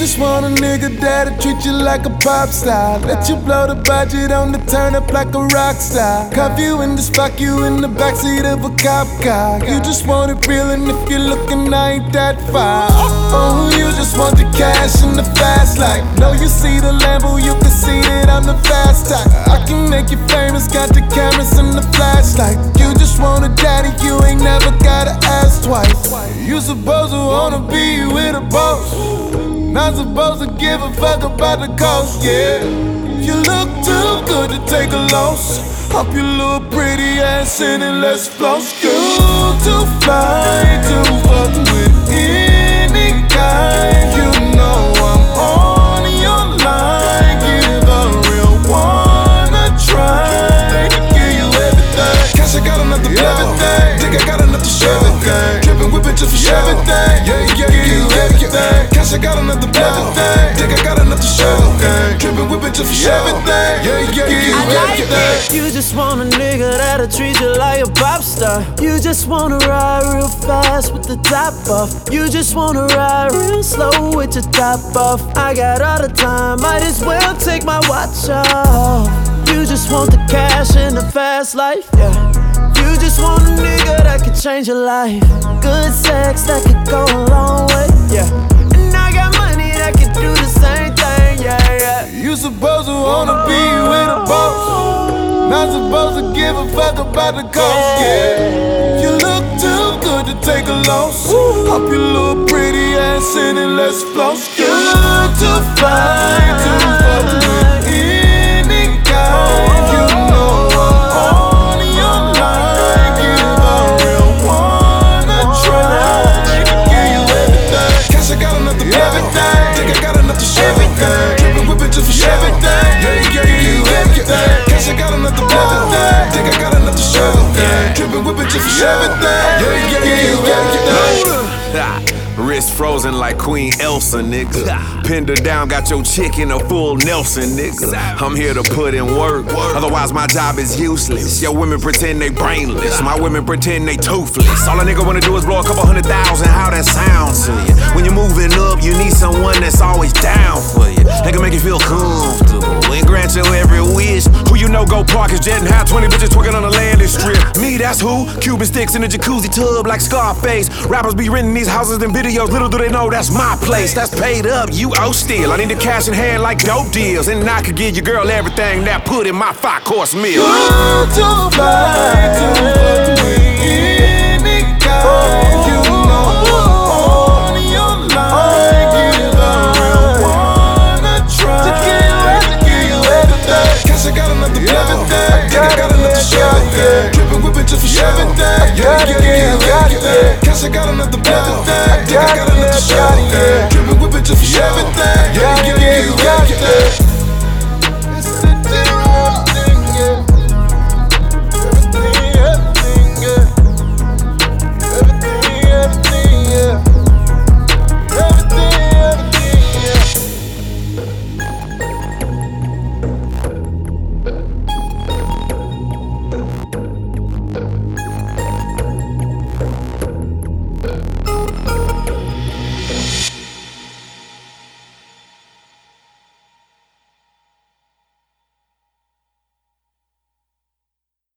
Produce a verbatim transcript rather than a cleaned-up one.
just want a nigga that'll treat you like a pop star. Let you blow the budget on the turn up like a rock star. Cuff you and just fuck you in the backseat of a cop car. You just want it real, and if you're looking, I ain't that far. Oh, you just want the cash and the fast life. No, you see the Lambo, you can see that I'm the fast type. I can make you famous, got the cameras and the flashlight. You just want a daddy, you ain't never gotta ask twice. You supposed to wanna be with a boss, not supposed to give a fuck about the cost, yeah. You look too good to take a loss. Hop your little pretty ass in and let's floss. You too fly to fuck with any kind. You know I'm on your line. Give a real one a try. Give you everything. Cash, I got enough to yeah. everything. Think I got enough to show everything. Drippin' whip it just for yeah. everything. Yeah, yeah, give you everything. Cash, I got enough to everything. Think I got enough to show everything. Drippin' whip it just for everything. Yeah, yeah, give you everything. You just want a nigga that'll treat you like a pop star. You just wanna ride real fast with the top off. You just wanna ride real slow with your top off. I got all the time, might as well take my watch off. You just want the cash and the fast life, yeah. You just want a nigga that could change your life. Good sex that could go a long way, yeah. And I got money that could do the same thing, yeah, yeah. You supposed to wanna be with a boss, not supposed to give a fuck about the cost, yeah. You look too good to take a loss. Hop your little pretty ass in and let's floss. You too fine to fuck with any kind. You know I'm on your line. Give a real one a try. Give you everything. Cash, I got enough to everything. Think I got enough to show everything. Drippin' whip it just for everything. Yeah, yeah, give you everything. Cash, I got enough to everything. Think I got enough to show everything. Drippin' whip it just for everything. Yeah, yeah, give you everything. Wrist frozen like Queen Elsa, nigga. Pinned her down, got your chick in a full Nelson, nigga. I'm here to put in work, otherwise my job is useless. Your women pretend they brainless, my women pretend they toothless. All a nigga wanna do is blow a couple hundred thousand, how that sounds to you? When you're moving up, you need someone that's always down for you. They can make you feel comfortable and grant your every wish. Who you know go park his jet and have twenty bitches twerking on a landing strip? Me, that's who? Cuban sticks in a jacuzzi tub like Scarface. Rappers be renting these houses and videos, little do they know that's my place. That's paid up, you owe still. I need the cash in hand like dope deals, and I could give your girl everything that put in my five-course meal. You too fly to fuck with any kind. You know I'm on your line. Give a real one a try. To give you everything. Cash, I got enough to everything. Think I got enough to show everything. Drippin' whip it just for everything. Yeah, yeah, give you everything. Cash, I got enough to everything. Think I got enough to show everything.